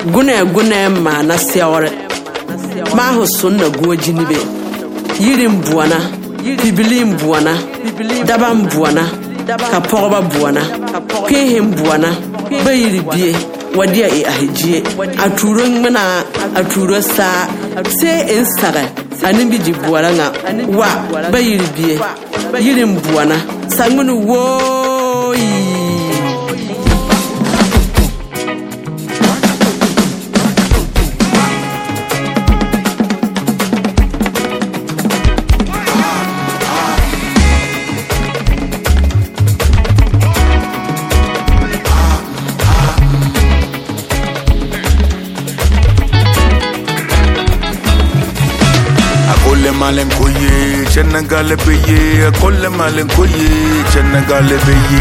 guna ma na siawre ma hosun na goji be yirim buana bibilim buana dabam buana ka pogba buana kehim buana bayiri bie wadia e ahijie aturo ngmena aturo sa se instaga animbi di buana nga wa bayiri bie yirim buana sangunu wo malen koye chenna gale beye kolle malen koye chenna gale beye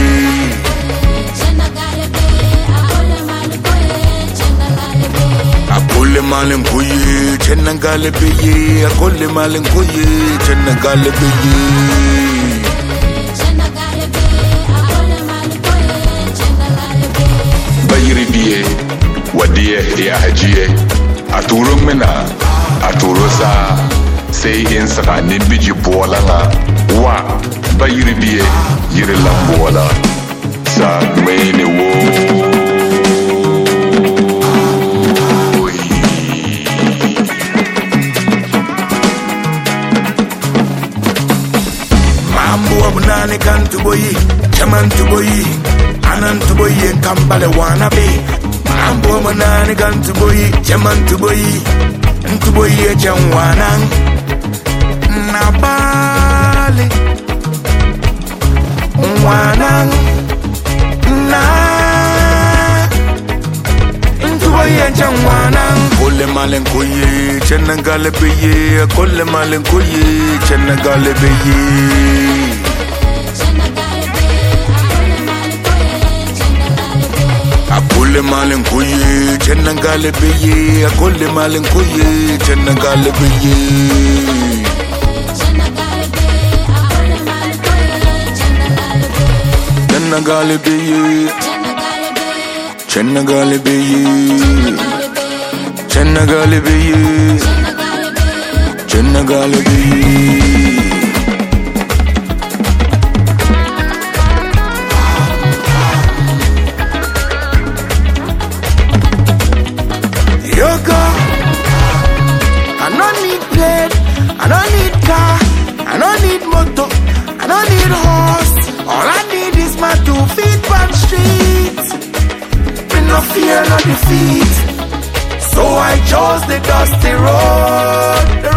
kolle malen koye chenna gale beye kolle malen koye chenna gale beye bayiri biye wadiye ya hajiye aturo mena aturo sa sai in saka ni biji bolanga wa bayiri biye yiri lambola sa mai ne wo mambo abunane kan tuboyi chaman tuboyi anan tuboyi kambale wana be mambo abunane kan tuboyi chaman tuboyi ntuboyi chanwanan na bali wanang na ntuboye chanwanang kolle malen koye chenna gale beye kolle malen koye chenna gale beye kolle malen koye chenna gale beye kolle malen koye chenna gale beye chenna gale beye chenna gale beye chenna gale beye chenna gale beye yoga I don't need plane I don't need car I don't need motor I don't need horse all I need is my 2 feet on street with no fear no defeat so I chose the dusty road